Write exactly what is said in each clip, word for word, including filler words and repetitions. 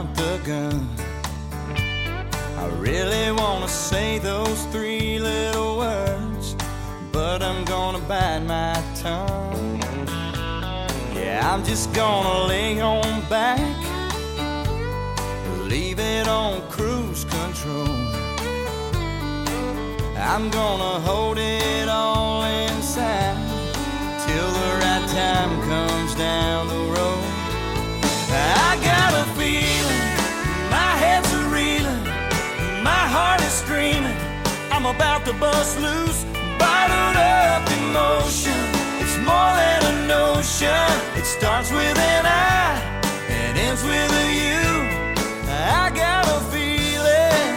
out the gun. I really wanna say those three little words, but I'm gonna bite my tongue. Yeah, I'm just gonna lay on back, leave it on cruise control. I'm gonna hold it all inside till the right time comes down the road. I got a feeling, my head's a reeling, my heart is screaming, I'm about to bust loose, bottled up emotion. It's more than a notion. It starts with an I and ends with a you. I got a feeling.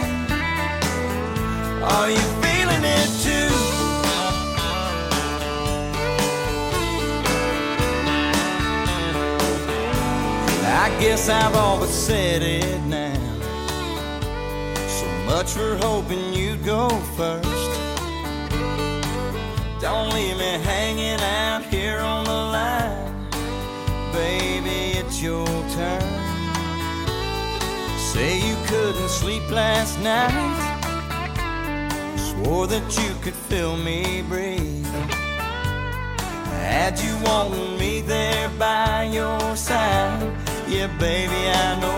Are you feeling it too? I guess I've all but said it now. So much for hoping you'd go first. Don't leave me hanging out here on the line. Baby, it's your turn. Say you couldn't sleep last night, swore that you could feel me breathe. Had you wanting me there by your side. Yeah, baby, I know